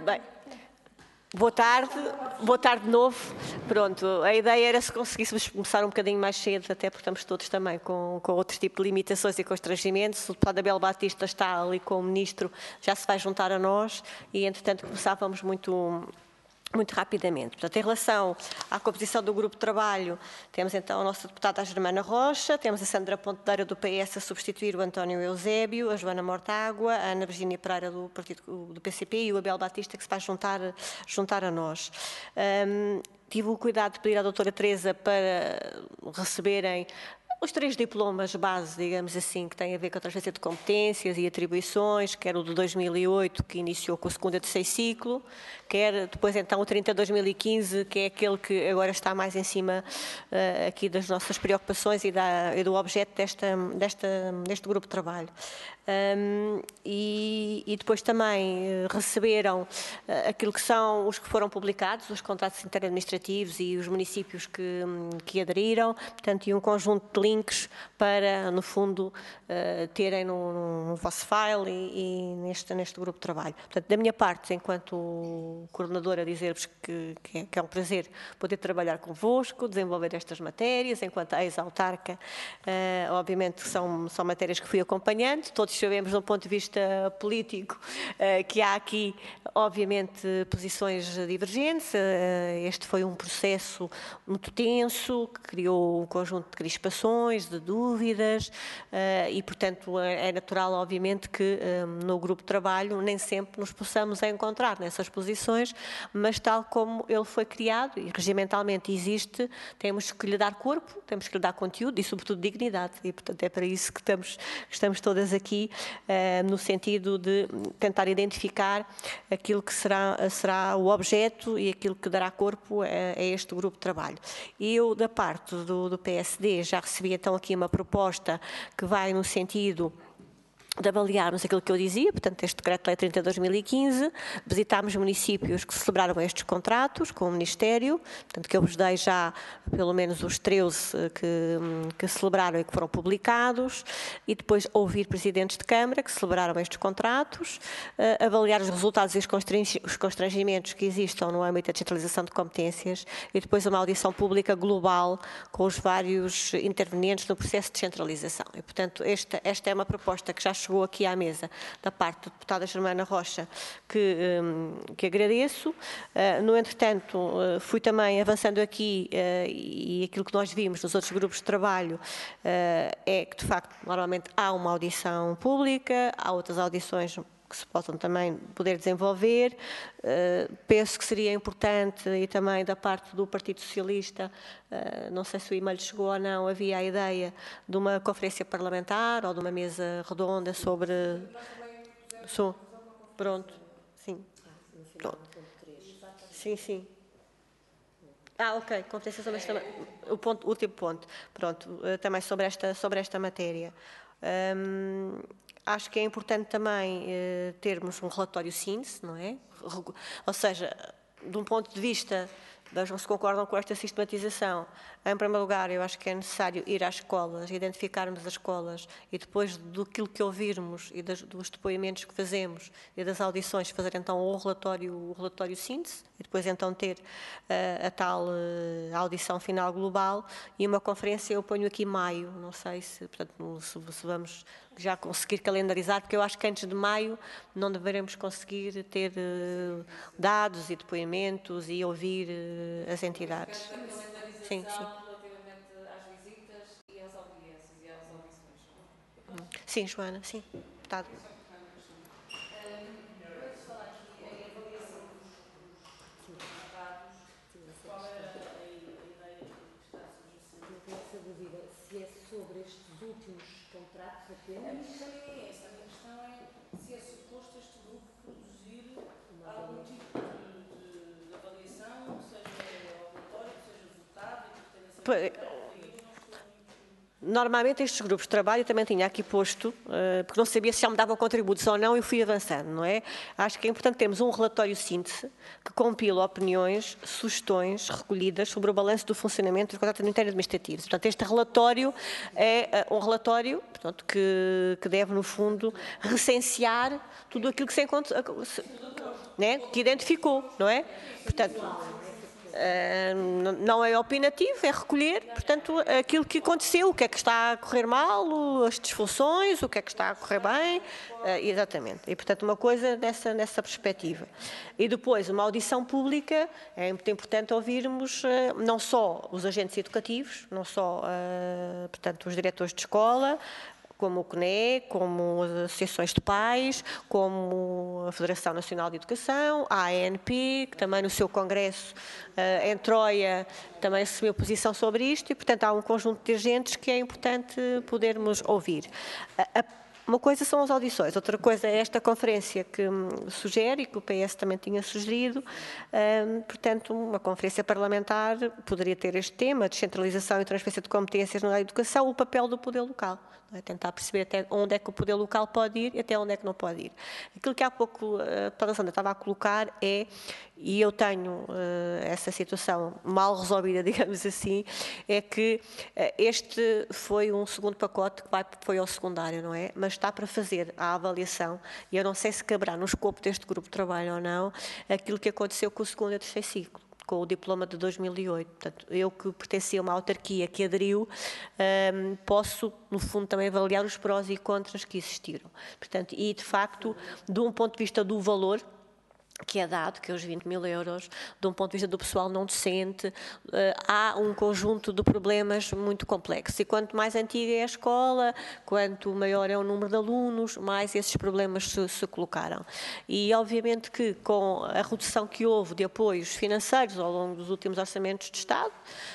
Bem, boa tarde de novo. Pronto, a ideia era se conseguíssemos começar um bocadinho mais cedo, até porque estamos todos também com outros tipos de limitações e constrangimentos. O deputado Abel Batista está ali com o Ministro, já se vai juntar a nós e, entretanto, começávamos muito rapidamente. Portanto, em relação à composição do grupo de trabalho, temos então a nossa deputada Germana Rocha, temos a Sandra Pontedeira do PS a substituir o António Eusébio, a Joana Mortágua, a Ana Virgínia Pereira do PCP e o Abel Batista que se vai juntar a nós. Tive o cuidado de pedir à doutora Teresa para receberem os 3 diplomas base, digamos assim, que têm a ver com a transferência de competências e atribuições, quer o de 2008, que iniciou com o segundo e terceiro ciclo, quer depois então o 30 de 2015, que é aquele que agora está mais em cima aqui das nossas preocupações e do objeto deste grupo de trabalho. E depois também receberam aquilo que são os que foram publicados, os contratos interadministrativos e os municípios que aderiram, portanto, e um conjunto de links para, no fundo, terem no vosso file e neste grupo de trabalho. Portanto, da minha parte, enquanto coordenadora, dizer-vos que é um prazer poder trabalhar convosco, desenvolver estas matérias, enquanto ex-autarca, obviamente são matérias que fui acompanhando, todos sabemos, do ponto de vista político, que há aqui, obviamente, posições divergentes. Este foi um processo muito tenso, que criou um conjunto de crispações, de dúvidas, e, portanto, é natural, obviamente, que no grupo de trabalho nem sempre nos possamos encontrar nessas posições, mas tal como ele foi criado e regimentalmente existe, temos que lhe dar corpo, temos que lhe dar conteúdo e, sobretudo, dignidade. E, portanto, é para isso que estamos todas aqui, no sentido de tentar identificar aquilo que será o objeto e aquilo que dará corpo a este grupo de trabalho. Eu, da parte do PSD, já recebi então aqui uma proposta que vai no sentido de avaliarmos aquilo que eu dizia, portanto, este Decreto-Lei 30 de 2015, visitámos municípios que celebraram estes contratos com o Ministério, portanto, que eu vos dei já pelo menos os 13 que celebraram e que foram publicados, e depois ouvir presidentes de Câmara que celebraram estes contratos, avaliar os resultados e os constrangimentos que existam no âmbito da descentralização de competências e depois uma audição pública global com os vários intervenientes no processo de descentralização. E, portanto, esta é uma proposta que já chegou aqui à mesa da parte da deputada Germana Rocha, que agradeço. No entretanto, fui também avançando aqui e aquilo que nós vimos nos outros grupos de trabalho é que, de facto, normalmente há uma audição pública, há outras audições que se possam também poder desenvolver. Penso que seria importante, e também da parte do Partido Socialista, não sei se o e-mail chegou ou não, havia a ideia de uma conferência parlamentar ou de uma mesa redonda sobre... Pronto, sim. Pronto. Sim, sim. Ok, conferência sobre esta... O último ponto. Pronto, também sobre esta matéria. Acho que é importante também termos um relatório síntese, não é? Ou seja, de um ponto de vista, vejam se concordam com esta sistematização. Em primeiro lugar, eu acho que é necessário ir às escolas, identificarmos as escolas e depois daquilo que ouvirmos e dos depoimentos que fazemos e das audições, fazer então o relatório síntese e depois então ter a tal audição final global e uma conferência eu ponho aqui maio, não sei se, portanto, se vamos já conseguir calendarizar, porque eu acho que antes de maio não deveremos conseguir ter dados e depoimentos e ouvir as entidades. Sim, sim. Relativamente às visitas e às audiências e às audições. Sim, Joana, sim. Deputado. Vamos falar aqui em avaliação dos resultados. Qual era a ideia que está subjacente? Eu tenho essa dúvida se é sobre estes últimos contratos apenas. A minha questão é essa. A minha questão é se é suposto este grupo produzir algum tipo de avaliação, seja obrigatório, seja votado e que tenha sido... Normalmente estes grupos de trabalho também tinha aqui posto, porque não sabia se já me davam contributos ou não, eu fui avançando, não é? Acho que é importante termos um relatório síntese que compila opiniões, sugestões recolhidas sobre o balanço do funcionamento dos contratos interadministrativos. Portanto, este relatório é um relatório, portanto, que deve, no fundo, recensear tudo aquilo que se encontra... né, que identificou, não é? Portanto, não é opinativo, é recolher, portanto, aquilo que aconteceu, o que é que está a correr mal, as disfunções, o que é que está a correr bem, exatamente. E, portanto, uma coisa nessa perspectiva. E depois, uma audição pública, é muito importante ouvirmos não só os agentes educativos, não só, portanto, os diretores de escola, como o CNE, como as associações de pais, como a Federação Nacional de Educação, a ANP, que também no seu congresso em Troia também assumiu posição sobre isto e, portanto, há um conjunto de agentes que é importante podermos ouvir. Uma coisa são as audições, outra coisa é esta conferência que sugere e que o PS também tinha sugerido, portanto, uma conferência parlamentar poderia ter este tema, descentralização e transferência de competências na educação, o papel do poder local. Tentar perceber até onde é que o poder local pode ir e até onde é que não pode ir. Aquilo que há pouco a deputada Sandra estava a colocar é, e eu tenho essa situação mal resolvida, digamos assim, é que este foi um segundo pacote que foi ao secundário, não é? Mas está para fazer a avaliação, e eu não sei se caberá no escopo deste grupo de trabalho ou não, aquilo que aconteceu com o segundo e terceiro ciclo, com o diploma de 2008. Portanto, eu que pertencia a uma autarquia que aderiu, posso, no fundo, também avaliar os prós e contras que existiram. Portanto, e, de facto, de um ponto de vista do valor que é dado, que é os 20 mil euros, de um ponto de vista do pessoal não docente, há um conjunto de problemas muito complexos. E quanto mais antiga é a escola, quanto maior é o número de alunos, mais esses problemas se colocaram. E, obviamente, que com a redução que houve de apoios financeiros ao longo dos últimos orçamentos de Estado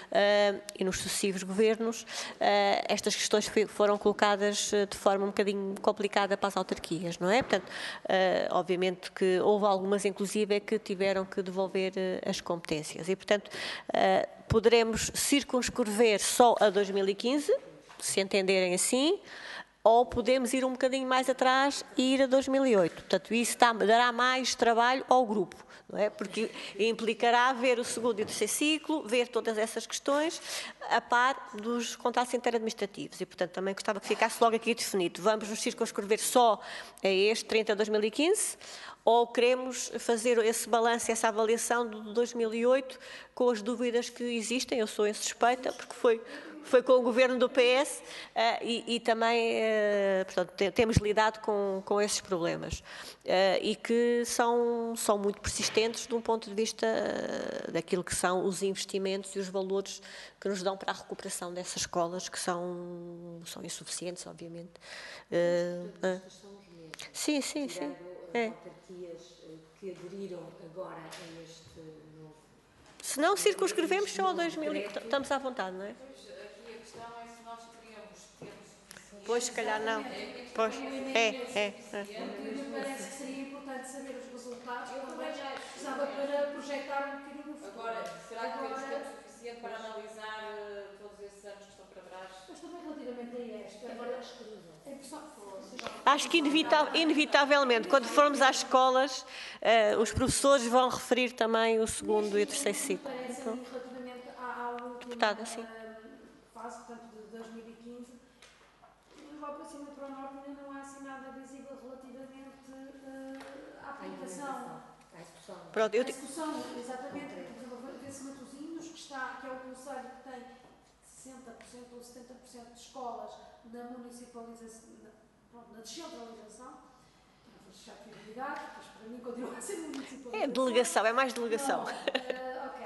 e nos sucessivos governos, estas questões foram colocadas de forma um bocadinho complicada para as autarquias, não é? Portanto, obviamente que houve algumas inclusive é que tiveram que devolver as competências e, portanto, poderemos circunscrever só a 2015, se entenderem assim, ou podemos ir um bocadinho mais atrás e ir a 2008. Portanto, isso dará mais trabalho ao grupo, não é? Porque implicará ver o segundo e o terceiro ciclo, ver todas essas questões a par dos contratos interadministrativos e, portanto, também gostava que ficasse logo aqui definido. Vamos nos circunscrever só a este 30 de 2015 ou queremos fazer esse balanço, essa avaliação de 2008 com as dúvidas que existem? Eu sou insuspeita porque foi com o governo do PS e também, portanto, temos lidado com esses problemas e que são muito persistentes de um ponto de vista daquilo que são os investimentos e os valores que nos dão para a recuperação dessas escolas que são insuficientes, obviamente. Sim. Autarquias que aderiram agora a este novo... Se não circunscrevemos só a 2000, estamos à vontade, não é? Pois, aqui a questão é se nós teríamos tempo. Pois, se calhar não. Pois, Me parece que seria importante saber os resultados, também precisava para projetar um bocadinho o futuro. Agora, será que temos tempo suficiente para analisar todos esses anos que estão para trás? Mas também relativamente a esta, agora a impressão acho que inevitavelmente, quando formos às escolas, os professores vão referir também o segundo e o terceiro ciclo. parece relativamente à última Deputada, sim. fase, portanto, de 2015, lá para cima e para o norte ainda não há assim nada visível relativamente à aplicação. À execução. Pronto, A execução, exatamente, vê-se Matosinhos, que é o conselho que tem 60% ou 70% de escolas na municipalização, na descentralização, não vou deixar de fidelidade, mas para mim continua a ser municipalização. É delegação, é mais delegação. Ok.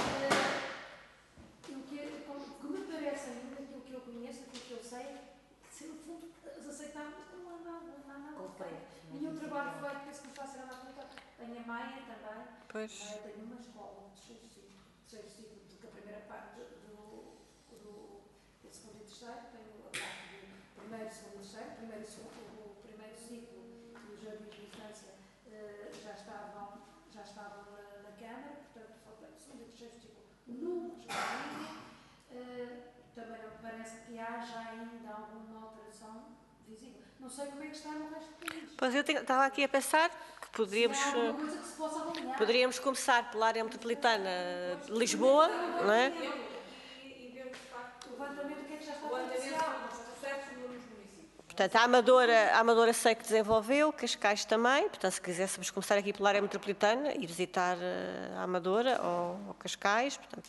O que me parece a mim, aquilo que eu conheço, aquilo que eu sei, se no fundo eles aceitaram, não há nada. Nenhum trabalho feito, penso que me está a ser nada aplicado. Tenho a Maia também. Pois. Maia tem uma escola de terceiro ciclo, que a primeira parte do segundo e terceiro, tem a parte do primeiro, segundo e terceiro, o primeiro ciclo e os jardins de infância já estavam na Câmara, portanto, falta o segundo e terceiro ciclo no Jardim. Também não me parece que haja ainda alguma alteração visível. Não sei como é que está no resto do país. Pois eu estava aqui a pensar que poderíamos começar pela área metropolitana de Lisboa, não é? E ver o facto O levantamento, o que é que já está do a andamento acontecer? dos processos nos municípios. Portanto, a Amadora sei que desenvolveu, Cascais também, portanto, se quiséssemos começar aqui pela área metropolitana e visitar a Amadora ou Cascais, portanto,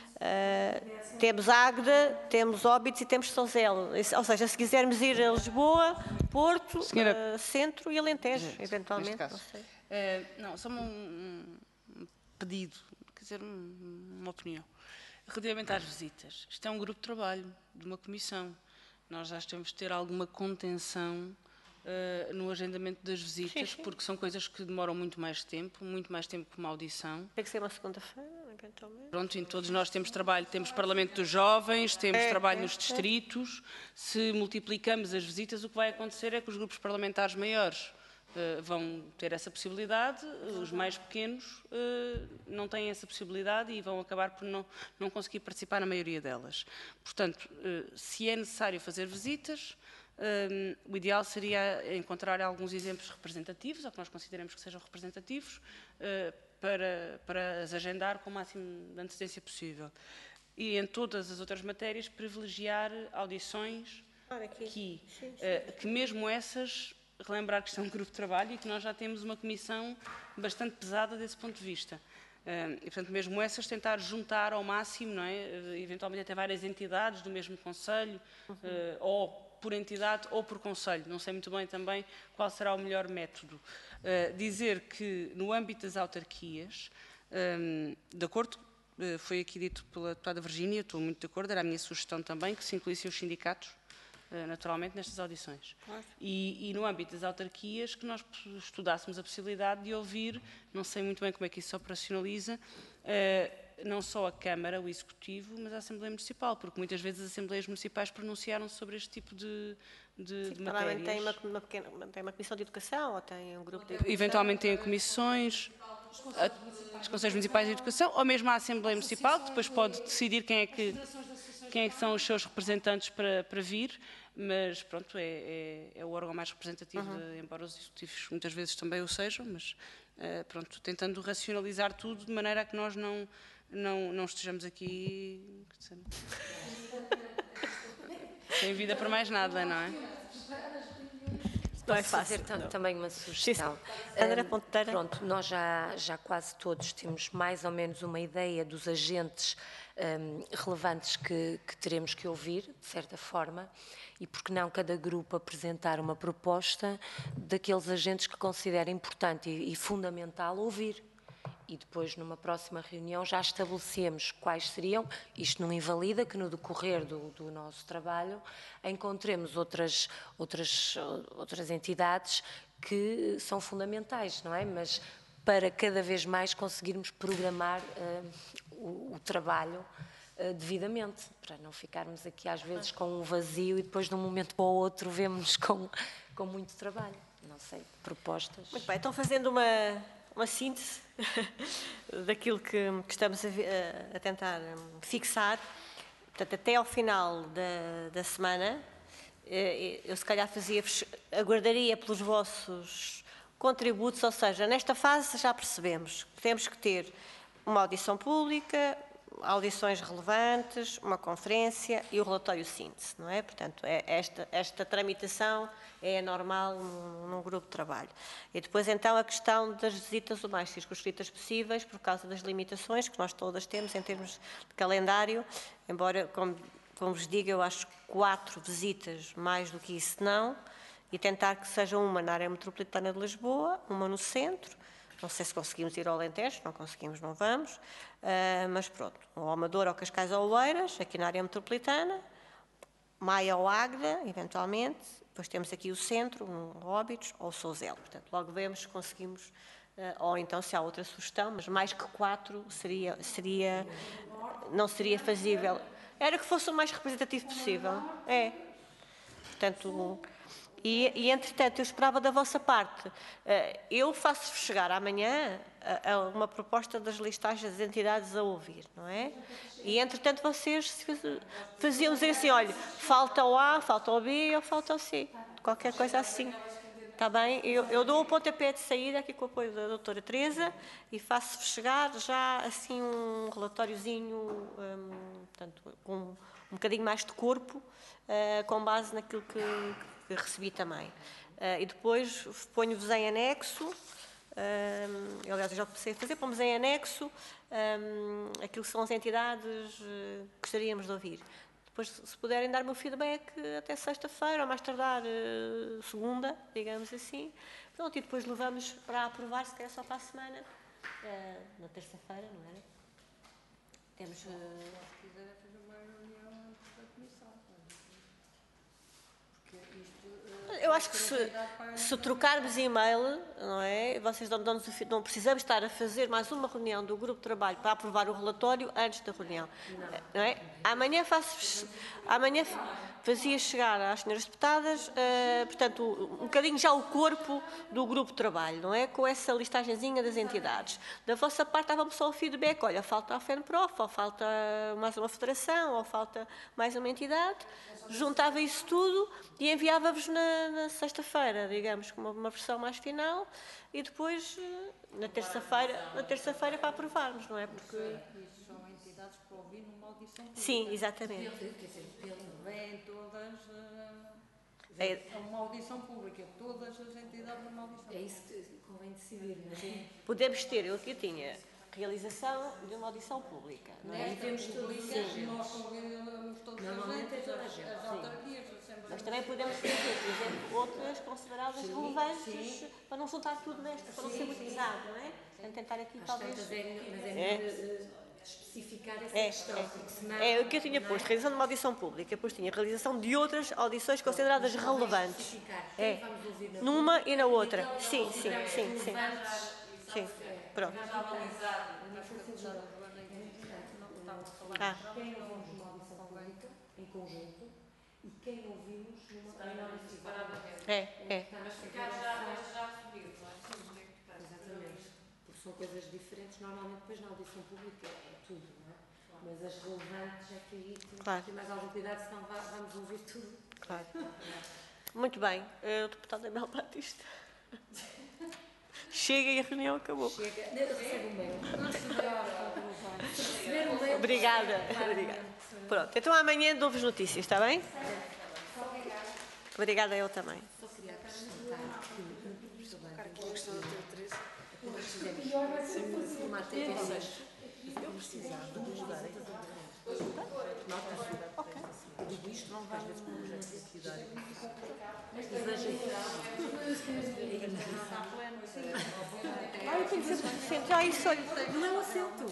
temos Águeda, temos Óbidos e temos São Zelo. Ou seja, se quisermos ir a Lisboa, Porto, Centro e Alentejo, eventualmente, caso. não sei. Não, só um pedido, quer dizer, uma opinião. Relativamente às visitas, isto é um grupo de trabalho de uma comissão. Nós já temos de ter alguma contenção no agendamento das visitas, Sim. porque são coisas que demoram muito mais tempo que uma audição. Tem que ser uma segunda-feira, eventualmente. Pronto, em todos nós temos trabalho, temos Parlamento dos Jovens, temos trabalho nos distritos. Se multiplicamos as visitas, o que vai acontecer é que os grupos parlamentares maiores vão ter essa possibilidade, os mais pequenos não têm essa possibilidade e vão acabar por não conseguir participar na maioria delas. Portanto, se é necessário fazer visitas, o ideal seria encontrar alguns exemplos representativos, ou que nós consideremos que sejam representativos, para as agendar com o máximo de antecedência possível. E em todas as outras matérias privilegiar audições que mesmo essas, relembrar que isto é um grupo de trabalho e que nós já temos uma comissão bastante pesada desse ponto de vista. E, portanto, mesmo essas tentar juntar ao máximo, não é? Eventualmente até várias entidades do mesmo concelho, ou por entidade ou por concelho, não sei muito bem também qual será o melhor método. Dizer que no âmbito das autarquias, de acordo, foi aqui dito pela deputada Virgínia, estou muito de acordo, era a minha sugestão também, que se incluíssem os sindicatos, naturalmente, nestas audições. Claro. E no âmbito das autarquias, que nós estudássemos a possibilidade de ouvir, não sei muito bem como é que isso se operacionaliza, não só a Câmara, o Executivo, mas a Assembleia Municipal, porque muitas vezes as Assembleias Municipais pronunciaram-se sobre este tipo de matérias. Tem uma comissão de educação ou tem um grupo de educação? Eventualmente tem comissões, os Conselhos Municipais de Educação, ou mesmo a Assembleia Municipal, que depois pode decidir quem é que são os seus representantes para vir, mas pronto, é o órgão mais representativo, embora os executivos muitas vezes também o sejam, mas pronto, tentando racionalizar tudo de maneira a que nós não estejamos aqui sem vida para mais nada, não é? Posso fazer também uma sugestão? Pronto, nós já quase todos temos mais ou menos uma ideia dos agentes relevantes que teremos que ouvir, de certa forma, e por que não cada grupo apresentar uma proposta daqueles agentes que considera importante e fundamental ouvir. E depois, numa próxima reunião, já estabelecemos quais seriam, isto não invalida que no decorrer do nosso trabalho encontremos outras entidades que são fundamentais, não é? Mas para cada vez mais conseguirmos programar o trabalho devidamente, para não ficarmos aqui às vezes com um vazio e depois de um momento para o outro vemos com muito trabalho. Não sei, propostas. Muito bem, estão fazendo uma síntese daquilo que estamos a tentar fixar. Portanto, até ao final da semana, eu se calhar aguardaria pelos vossos contributos, ou seja, nesta fase já percebemos que temos que ter uma audição pública, audições relevantes, uma conferência e o relatório síntese, não é? Portanto, esta tramitação é normal num grupo de trabalho. E depois, então, a questão das visitas o mais circunscritas possíveis, por causa das limitações que nós todas temos em termos de calendário, embora, como vos digo, eu acho 4 visitas, mais do que isso não, e tentar que seja uma na área metropolitana de Lisboa, uma no centro. Não sei se conseguimos ir ao Alentejo, não conseguimos, não vamos, mas pronto, ou Amadora, ou Cascais ou Oeiras, aqui na área metropolitana, Maia ou Águeda, eventualmente, depois temos aqui o centro, Óbidos ou Souzelo. Portanto, logo vemos se conseguimos, ou então se há outra sugestão, mas mais que 4 não seria fazível. Era que fosse o mais representativo possível. Portanto, e entretanto, eu esperava da vossa parte. Eu faço chegar amanhã uma proposta das listagens das entidades a ouvir, não é? E entretanto, vocês faziam dizer assim, olha, falta o A, falta o B ou falta o C. Qualquer coisa assim. Está bem? Eu dou o pontapé de saída aqui com o apoio da doutora Teresa e faço chegar já assim um relatóriozinho, portanto, com um bocadinho mais de corpo, com base naquilo que que recebi também. E depois ponho-vos em anexo, aliás, eu já comecei a fazer, pomos em anexo aquilo que são as entidades que gostaríamos de ouvir. Depois, se puderem dar-me o feedback até sexta-feira, ou mais tardar segunda, digamos assim. Pronto, e depois levamos para aprovar, se calhar só para a semana, na terça-feira, não era? Temos... Se quiserem fazer uma reunião antes da comissão. Porque isto... Eu acho que se trocarmos e-mail, não é? Vocês não precisamos estar a fazer mais uma reunião do grupo de trabalho para aprovar o relatório antes da reunião. Não é? Amanhã fazia chegar às senhoras deputadas, portanto, um bocadinho já o corpo do grupo de trabalho, não é? Com essa listagenzinha das entidades. Da vossa parte estava-me só o feedback, olha, falta a FENPROF, ou falta mais uma federação, ou falta mais uma entidade. Juntava isso tudo e enviava-vos na sexta-feira, digamos, com uma versão mais final, e depois, na terça-feira para aprovarmos, não é? Porque... Isso são entidades para ouvir numa audição pública. Sim, exatamente. Quer dizer, vêm todas... É uma audição pública, todas as entidades numa audição pública. É isso que convém decidir, não é? Podemos ter, eu aqui tinha realização de uma audição pública. Não é? Temos públicas, nós ouvimos todos as autarquias, as assembleias. Mas também podemos ter, por exemplo, outras consideradas relevantes, para não soltar tudo nesta, para não ser muito pesado, não é? Vamos tentar aqui, talvez... Mas é melhor especificar essa questão, porque senão... o que eu tinha posto, realização de uma audição pública, depois tinha realização de outras audições consideradas relevantes. Numa e na outra. Sim. Pronto. Quem ouvimos numa audição pública, em conjunto, e quem ouvimos numa reunião separadamente. Mas ficar já definido, não é? Exatamente. Porque são coisas diferentes. Normalmente, depois, na audição pública, é tudo, não é? Mas as relevantes é que aí temos que ter mais algum cuidado, senão vamos ouvir tudo. Claro. Muito bem. O deputado Abel Batista. Chega e a reunião acabou. Recebe um mail. Obrigada. Pronto, então amanhã dou-vos notícias, está bem? Obrigada, eu também. Só queria acrescentar que A questão da Teresa. uma atenção. Eu precisava de mudar tudo isto não vai às vezes com o projeto de atividade. Eu tenho que ser presente. Já isso, olha. Não é um assento.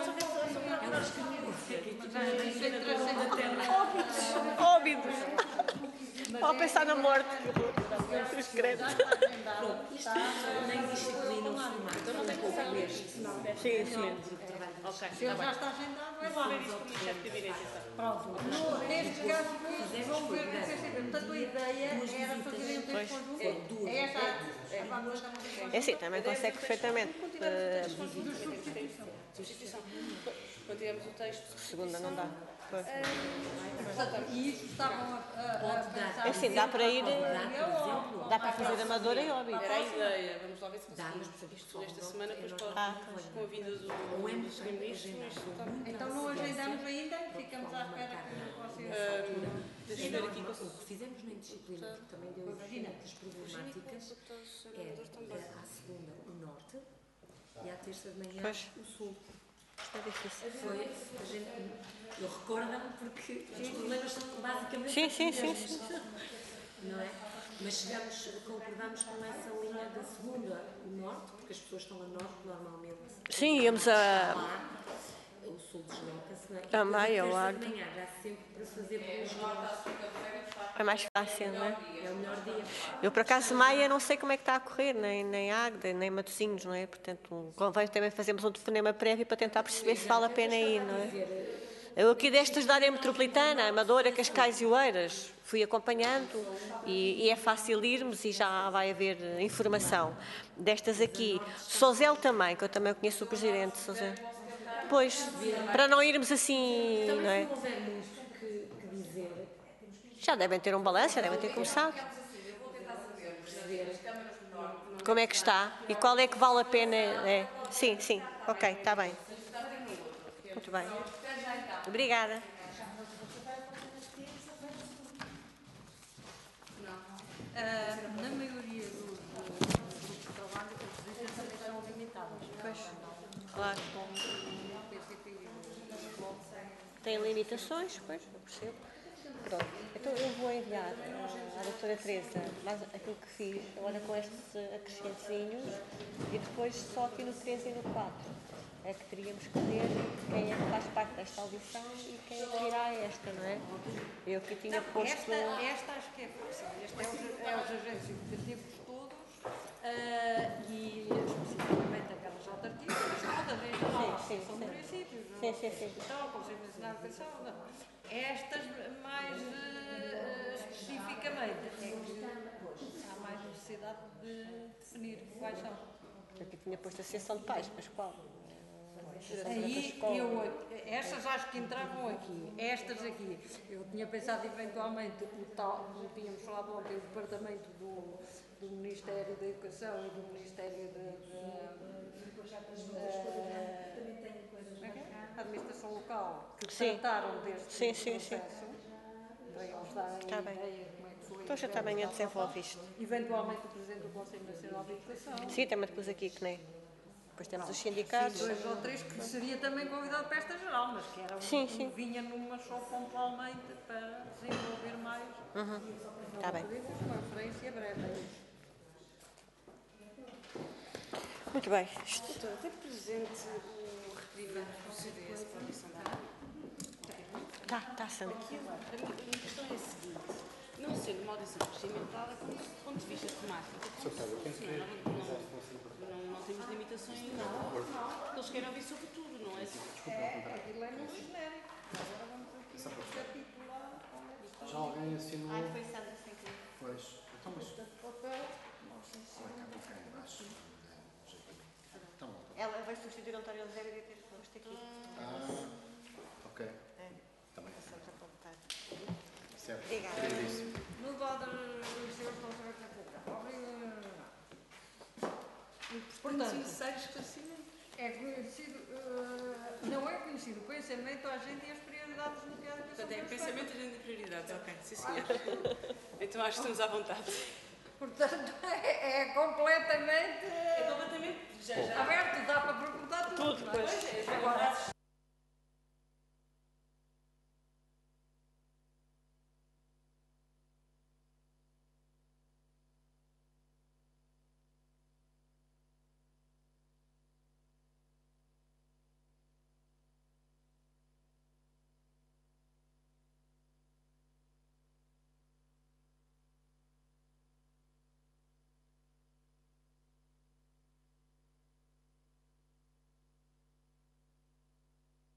Óbidos. Ao pensar na morte. Credo. Isto nem disciplina o formato. Não tem pouco este. Sim. Ok, Se ele já está agendado, é vamos ver isso com o chefe de gabinete, então. pronto. Neste caso, vamos ver o que é que portanto, a ideia era fazer um texto conjunto. É esta. É assim, também consegue perfeitamente. Substituição. Quando tivermos o texto. Segunda não dá. E isso estavam a pensar. É assim, dá para ir. Dá para fazer Amadora e Óbidos. Era a ideia. Vamos lá ver se conseguimos. Isto esta semana, depois com a vinda do Primeiro-Ministro. Então não agendamos ainda, ficamos à espera que vocês... Deixa eu ver aqui. O que fizemos na indisciplina, que também deu as problemáticas, é à segunda o norte e à terça de manhã o sul. Isto é difícil. Eu recordo-me porque os problemas são basicamente Sim. não é? Mas concordamos com essa linha da segunda, o norte, porque as pessoas estão a norte normalmente. Sim, íamos a... O sul desloca-se, não é? Também, ao ar. de manhã, já sempre para fazer pelos norte. É mais fácil, não é? É o melhor dia. Eu, por acaso, Maia, não sei como é que está a correr, nem Águeda, nem Matosinhos, não é? Portanto, convém também fazermos um telefonema prévio para tentar perceber se vale a pena ir, não é? Eu aqui destas da área metropolitana, Amadora, Cascais e Oeiras, fui acompanhando e é fácil irmos e já vai haver informação. Destas aqui, Sozel também, que eu também conheço o presidente, Sozel. Pois, para não irmos assim, não é? Se não houver muito que dizer, Já devem ter um balanço, já devem ter começado. Como é que está? E qual é que vale a pena? Sim, ok, está bem. Muito bem. Obrigada. Na maioria dos grupos de trabalho, as exigências são limitadas. Claro. Tem limitações, pois, eu percebo. Pronto, então eu vou enviar à doutora Teresa mais aquilo que fiz, agora com estes acrescentezinhos, e depois só aqui no 3 e no 4. É que teríamos que ver quem é que faz parte desta audição e quem é que irá a esta, não é? Eu que tinha posto... Esta acho que é fácil. Este é os agentes educativos todos e especificamente aquelas autarquias, todas em geral, são municípios, o Conselho Nacional de Educação, não. Estas mais especificamente, é que há mais necessidade de definir quais são. Eu que tinha posto a Associação de Pais, mas qual? Aí, estas acho que entravam aqui, estas aqui. Eu tinha pensado eventualmente, como tínhamos falado ontem, o departamento do Ministério da Educação e do Ministério da Administração Local, que trataram deste processo, para eles darem ideia de como é que foi. Então já está bem a desenvolver isto. Eventualmente o Presidente do Conselho Nacional de Educação. Sim, também depois aqui, que nem... Depois temos os sindicatos. Sim, 2 ou 3 que seria também convidado para esta geral, mas que era vinha numa só pontualmente para desenvolver mais. Está bem. Uma referência breve. Muito bem. Doutora, tem presente o requerimento do CDS para a audição da área? Está, Sandra. A minha questão é a seguinte: não sendo uma audição procedimental, é como do ponto de vista temático. Não temos limitações nenhuma. Porque eles querem ouvir sobre tudo, não é? Aquilo é muito genérico. Agora vamos aqui capitular. Já alguém assinou? Foi Sandra sem querer. Pois. Então, mas... Papel. Ela vai substituir o António José e ter posto aqui. Ok. Também. Certo. Obrigada. No dado dos senhores não se vai ter. Portanto, necessário esclarecimento. É conhecido, não é conhecido o pensamento, a agenda e as prioridades no que há de Portanto, é pensamento, agenda e prioridades. Ok, sim senhor. Então acho que estamos à vontade. Portanto, é completamente